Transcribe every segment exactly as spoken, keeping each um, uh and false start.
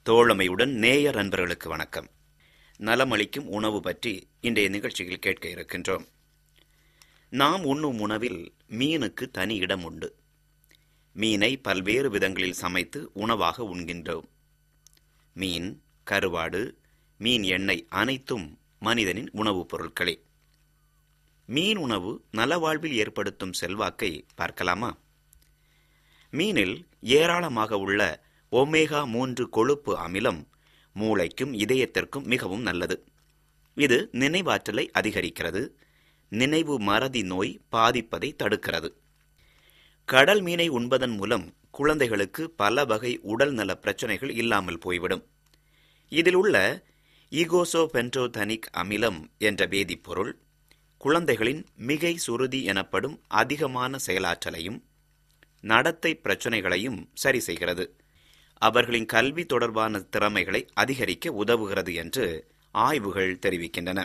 தோழமையுடன் நேயர் நண்பர்களுக்கு வணக்கம். நலமளிக்கும் உணவு பற்றி இன்றைய நிகழ்ச்சியில் கேட்க இருக்கின்றோம். நாம் உண்ணும் உணவில் மீனுக்கு தனி இடம் உண்டு. மீனை பல்வேறு விதங்களில் சமைத்து உணவாக உண்கின்றோம். மீன், கருவாடு, மீன் எண்ணெய் அனைத்தும் மனிதனின் உணவுப் பொருட்களே. மீன் உணவு நலவாழ்வில் ஏற்படுத்தும் செல்வாக்கை பார்க்கலாமா? மீனில் ஏராளமாக உள்ள ஒமேகா மூன்று கொழுப்பு அமிலம் மூளைக்கும் இதயத்திற்கும் மிகவும் நல்லது. இது நினைவாற்றலை அதிகரிக்கிறது, நினைவு மறதி நோய் பாதிப்பதை தடுக்கிறது. கடல் மீனை உண்பதன் மூலம் குழந்தைகளுக்கு பல வகை உடல் நல பிரச்சனைகள் இல்லாமல் போய்விடும். இதில் உள்ள ஈகோசோபென்டோதனிக் அமிலம் என்ற வேதிப்பொருள் குழந்தைகளின் மிகை சுருதி எனப்படும் அதிகமான செயலாற்றலையும் நடத்தை பிரச்சனைகளையும் சரி செய்கிறது. அவர்களின் கல்வி தொடர்பான திறமைகளை அதிகரிக்க உதவுகிறது என்று ஆய்வுகள் தெரிவிக்கின்றன.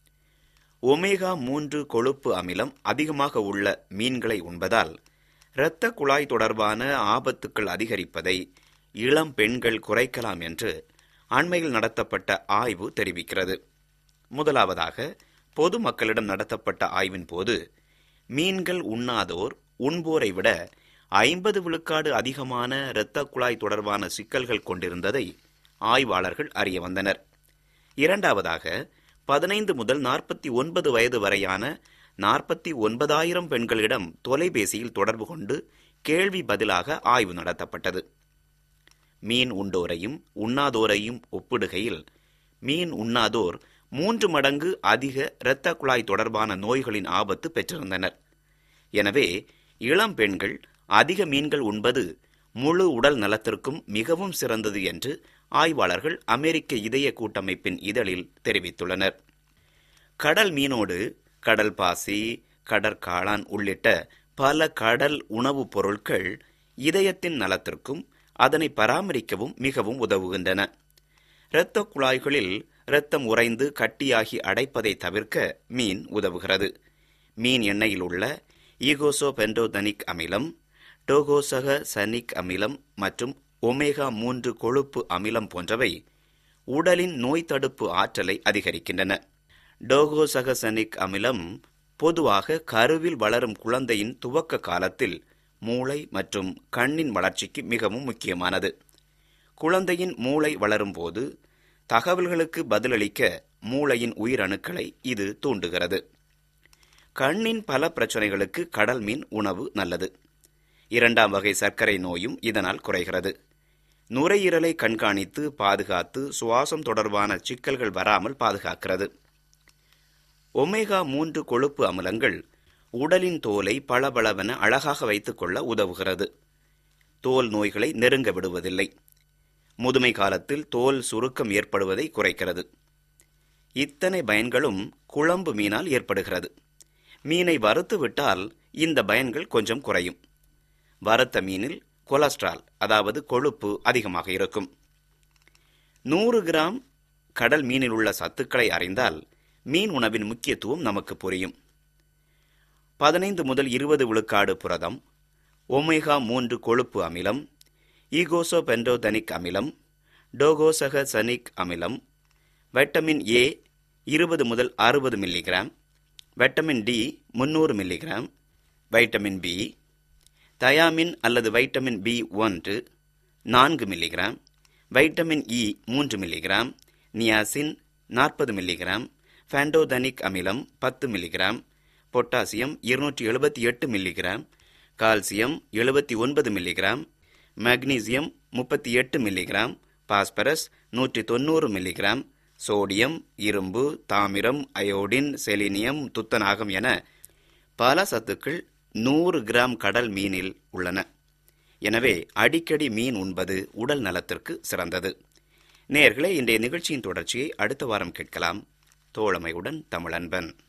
ஒமேகா மூன்று கொழுப்பு அமிலம் அதிகமாக உள்ள மீன்களை உண்பதால் இரத்த குழாய் தொடர்பான ஆபத்துக்கள் அதிகரிப்பதை இளம் பெண்கள் குறைக்கலாம் என்று அண்மையில் நடத்தப்பட்ட ஆய்வு தெரிவிக்கிறது. முதலாவதாக பொதுமக்களிடம் நடத்தப்பட்ட ஆய்வின் போது மீன்கள் உண்ணாதோர் உண்போரை விட ஐம்பது விழுக்காடு அதிகமான இரத்த குழாய் தொடர்பான சிக்கல்கள் கொண்டிருந்ததை ஆய்வாளர்கள் அறிய வந்தனர். இரண்டாவதாக பதினைந்து முதல் நாற்பத்தி ஒன்பது வயது வரையான நாற்பத்தி ஒன்பதாயிரம் பெண்களிடம் தொலைபேசியில் தொடர்பு கொண்டு கேள்வி பதிலாக ஆய்வு நடத்தப்பட்டது. மீன் உண்டோரையும் உண்ணாதோரையும் ஒப்பிடுகையில் மீன் உண்ணாதோர் மூன்று மடங்கு அதிக இரத்த குழாய் தொடர்பான நோய்களின் ஆபத்து பெற்றிருந்தனர். எனவே இளம் பெண்கள் அதிக மீன்கள் உண்பது முழு உடல் நலத்திற்கும் மிகவும் சிறந்தது என்று ஆய்வாளர்கள் அமெரிக்க இதய கூட்டமைப்பின் இதழில் தெரிவித்துள்ளனர். கடல் மீனோடு கடல் பாசி, கடற்காளான் உள்ளிட்ட பல கடல் உணவுப் பொருட்கள் இதயத்தின் நலத்திற்கும் அதனை பராமரிக்கவும் மிகவும் உதவுகின்றன. இரத்த குழாய்களில் இரத்தம் உறைந்து கட்டியாகி அடைப்பதை தவிர்க்க மீன் உதவுகிறது. மீன் எண்ணெயில் உள்ள ஈகோசோபென்டோதனிக் அமிலம், டோகோசகசனிக் அமிலம் மற்றும் ஒமேகா மூன்று கொழுப்பு அமிலம் போன்றவை உடலின் நோய் தடுப்பு ஆற்றலை அதிகரிக்கின்றன. டோகோசகசனிக் அமிலம் பொதுவாக கருவில் வளரும் குழந்தையின் துவக்க காலத்தில் மூளை மற்றும் கண்ணின் வளர்ச்சிக்கு மிகவும் முக்கியமானது. குழந்தையின் மூளை வளரும் போது தகவல்களுக்கு பதிலளிக்க மூளையின் உயிரணுக்களை இது தூண்டுகிறது. கண்ணின் பல பிரச்சனைகளுக்கு கடல் மீன் உணவு நல்லது. இரண்டாம் வகை சர்க்கரை நோயும் இதனால் குறைகிறது. நுரையீரலை கண்காணித்து பாதுகாத்து சுவாசம் தொடர்பான சிக்கல்கள் வராமல் பாதுகாக்கிறது. ஒமேகா மூன்று கொழுப்பு அமிலங்கள் உடலின் தோலை பளபளவென அழகாக வைத்துக் கொள்ள உதவுகிறது. தோல் நோய்களை நெருங்க விடுவதில்லை. முதுமை காலத்தில் தோல் சுருக்கம் ஏற்படுவதை குறைக்கிறது. இத்தனை பயன்களும் குழம்பு மீனால் ஏற்படுகிறது. மீனை வறுத்து விட்டால் இந்த பயன்கள் கொஞ்சம் குறையும். வறுத்த மீனில் கொலஸ்ட்ரால் அதாவது கொழுப்பு அதிகமாக இருக்கும். நூறு கிராம் கடல் மீனில் உள்ள சத்துக்களை அறிந்தால் மீன் உணவின் முக்கியத்துவம் நமக்கு புரியும். பதினைந்து முதல் இருபது விழுக்காடு புரதம், ஒமேகா மூன்று கொழுப்பு அமிலம், ஈகோசோபென்டோதனிக் அமிலம், டோகோசகசனிக் அமிலம், வைட்டமின் ஏ இருபது முதல் அறுபது மில்லிகிராம், வைட்டமின் டி முன்னூறு மில்லிகிராம், வைட்டமின் பி, தயாமின் அல்லது வைட்டமின் பி ஒன்று நான்கு மில்லிகிராம், வைட்டமின் இ மூன்று மில்லிகிராம், நியாசின் நாற்பது மில்லிகிராம், ஃபேண்டோதனிக் அமிலம் பத்து மில்லிகிராம், பொட்டாசியம் இருநூற்றி எழுபத்தி எட்டு மில்லிகிராம், கால்சியம் எழுபத்தி ஒன்பது மில்லிகிராம், மக்னீசியம் முப்பத்தி எட்டு மில்லிகிராம், பாஸ்பரஸ் நூற்றி தொண்ணூறு மில்லிகிராம், சோடியம், இரும்பு, தாமிரம், அயோடின், செலினியம், துத்தநாகம் என பல சத்துக்கள் நூறு கிராம் கடல் மீனில் உள்ளன. எனவே அடிக்கடி மீன் உண்பது உடல் நலத்திற்கு சிறந்தது. நேயர்களே, இன்றைய நிகழ்ச்சியின் தொடர்ச்சியை அடுத்த வாரம் கேட்கலாம். தோழமையுடன் தமிழன்பன்.